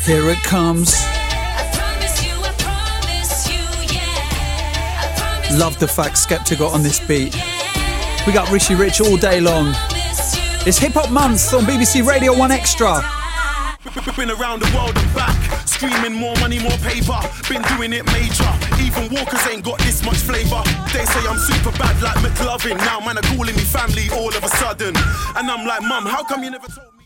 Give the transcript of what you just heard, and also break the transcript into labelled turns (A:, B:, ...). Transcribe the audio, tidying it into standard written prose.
A: Here it comes. Love the fact Skepta got on this beat. We got Rishi Rich all day long. It's Hip Hop Month on BBC Radio 1 Extra.
B: Been around the world and back, screaming more money, more paper. Been doing it major. Even Walkers ain't got this much flavour. They say I'm super bad like McLovin. Now man are calling me family all of a sudden. And I'm like, Mum, how come you never told me?